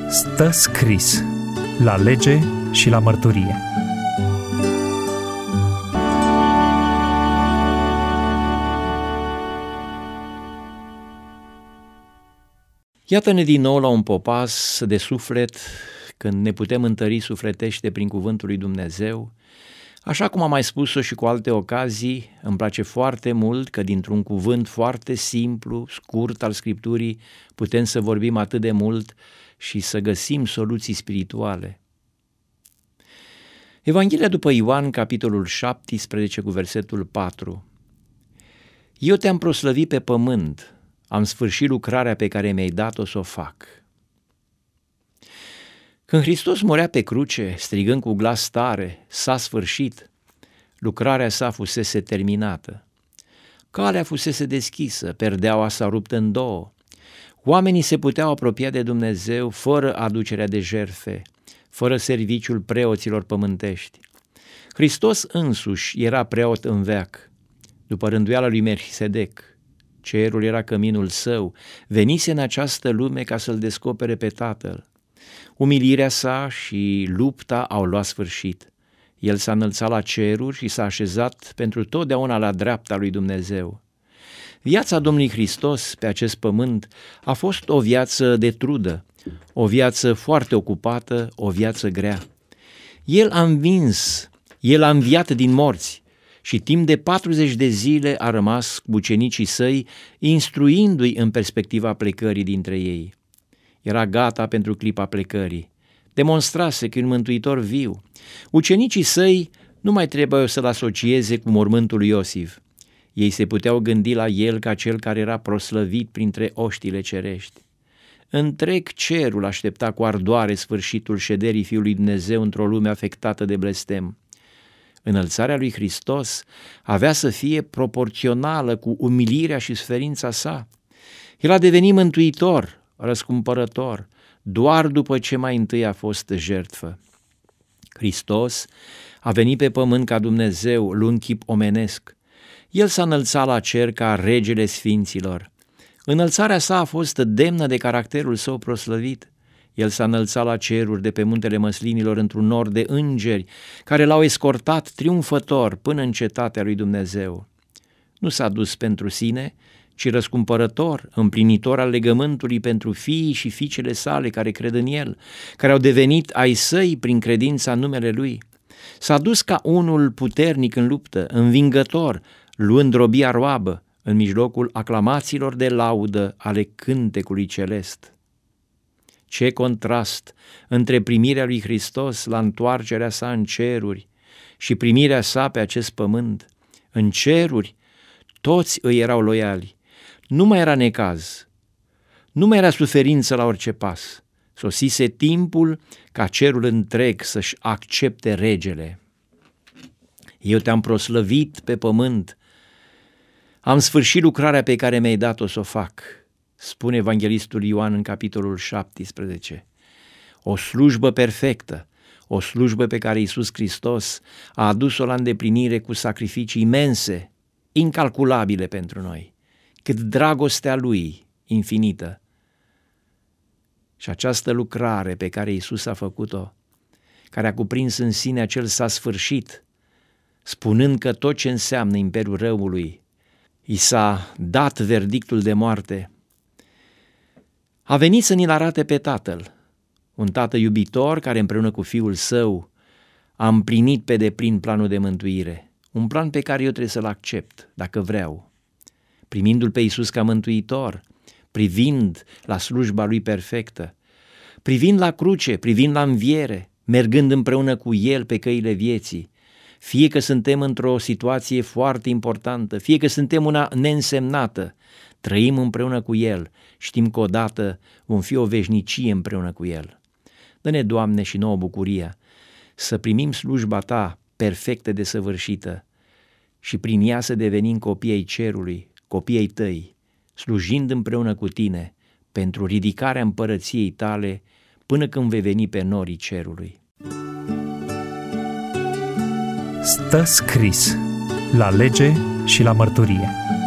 Stă scris la lege și la mărturie. Iată-ne din nou la un popas de suflet, când ne putem întări sufletește prin cuvântul lui Dumnezeu. Așa cum am mai spus-o și cu alte ocazii, îmi place foarte mult că dintr-un cuvânt foarte simplu, scurt al Scripturii, putem să vorbim atât de mult și să găsim soluții spirituale. Evanghelia după Ioan, capitolul 17, cu versetul 4. Eu te-am proslăvit pe pământ, am sfârșit lucrarea pe care mi-ai dat-o să o fac. Când Hristos murea pe cruce, strigând cu glas tare, s-a sfârșit, lucrarea sa fusese terminată. Calea fusese deschisă, perdeaua s-a rupt în două. Oamenii se puteau apropia de Dumnezeu fără aducerea de jertfe, fără serviciul preoților pământești. Hristos însuși era preot în veac, după rânduiala lui Melchisedec. Cerul era căminul său, venise în această lume ca să-l descopere pe Tatăl. Umilirea sa și lupta au luat sfârșit. El s-a înălțat la ceruri și s-a așezat pentru totdeauna la dreapta lui Dumnezeu. Viața Domnului Hristos pe acest pământ a fost o viață de trudă, o viață foarte ocupată, o viață grea. El a învins, el a înviat din morți și timp de 40 de zile a rămas cu ucenicii săi, instruindu-i în perspectiva plecării dintre ei. Era gata pentru clipa plecării. Demonstrase că e un mântuitor viu. Ucenicii săi nu mai trebuiau să-l asocieze cu mormântul lui Iosif. Ei se puteau gândi la el ca cel care era proslăvit printre oștile cerești. Întreg cerul aștepta cu ardoare sfârșitul șederii Fiului Dumnezeu într-o lume afectată de blestem. Înălțarea lui Hristos avea să fie proporțională cu umilirea și suferința sa. El a devenit mântuitor, răscumpărător, doar după ce mai întâi a fost jertfă. Hristos a venit pe pământ ca Dumnezeu, luând chip omenesc. El s-a înălțat la cer ca regele sfinților. Înălțarea sa a fost demnă de caracterul său proslăvit. El s-a înălțat la ceruri de pe muntele măslinilor într-un nor de îngeri care l-au escortat triumfător până în cetatea lui Dumnezeu. Nu s-a dus pentru sine, ci răscumpărător, împlinitor al legământului pentru fiii și fiicele sale care cred în el, care au devenit ai săi prin credința în numele lui. S-a dus ca unul puternic în luptă, învingător, luând robia roabă, în mijlocul aclamațiilor de laudă ale cântecului celest. Ce contrast între primirea lui Hristos la întoarcerea sa în ceruri și primirea sa pe acest pământ. În ceruri toți îi erau loiali, nu mai era necaz, nu mai era suferință la orice pas. Sosise timpul ca cerul întreg să-și accepte regele. Eu te-am proslăvit pe pământ, am sfârșit lucrarea pe care mi-ai dat-o să o fac, spune evanghelistul Ioan în capitolul 17. O slujbă perfectă, o slujbă pe care Iisus Hristos a adus-o la îndeplinire cu sacrificii imense, incalculabile pentru noi, cât dragostea Lui infinită. Și această lucrare pe care Iisus a făcut-o, care a cuprins în sine acel s-a sfârșit, spunând că tot ce înseamnă imperiul răului, i s-a dat verdictul de moarte, a venit să ni-l arate pe Tatăl, un Tată iubitor care împreună cu Fiul Său a împlinit pe deplin planul de mântuire, un plan pe care eu trebuie să-l accept, dacă vreau. Primindu-L pe Iisus ca mântuitor, privind la slujba Lui perfectă, privind la cruce, privind la înviere, mergând împreună cu El pe căile vieții, fie că suntem într-o situație foarte importantă, fie că suntem una neînsemnată, trăim împreună cu El, știm că odată vom fi o veșnicie împreună cu El. Dă-ne, Doamne, și nouă bucuria să primim slujba Ta perfectă desăvârșită și prin ea să devenim copii ai cerului, copii ai Tăi, slujind împreună cu Tine pentru ridicarea împărăției Tale până când vei veni pe norii cerului. Stă scris la lege și la mărturie.